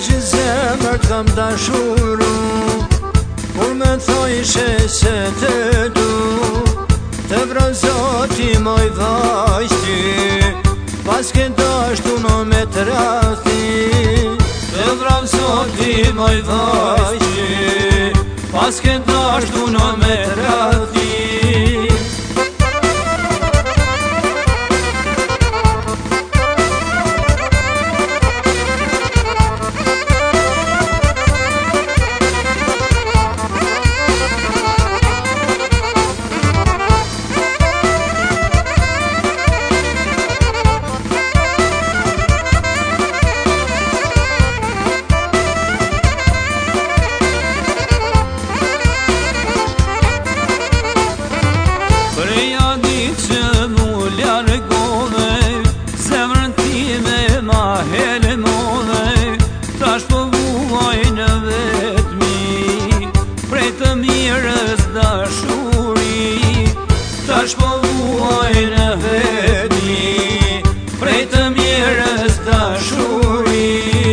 që zemër kam dashuru, kur me thojshe se të du, të vran Zoti moj vajzë, pas ke dashtu në me të rathi. Të vran Zoti moj vajzë, pas ke dashtu në me të rathi. Tash po vuaj në vetmi, prej të mirës dashuri. Tash po vuaj në vetmi, prej të mirës dashuri.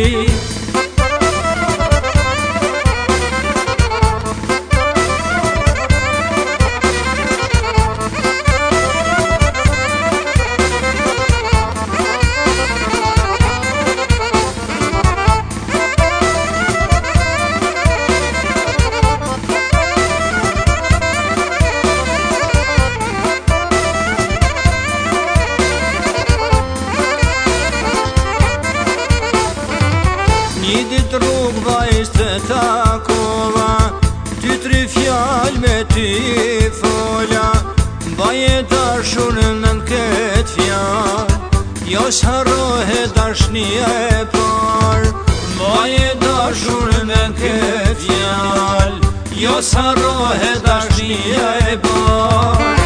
Një dit rrug vajzë të takova, ty tri fjall me ty fola, baje dashur në këtë fjall, jo s'harrohe dashnia e par. Baje dashur në këtë fjall, jo s'harrohe dashnia e par.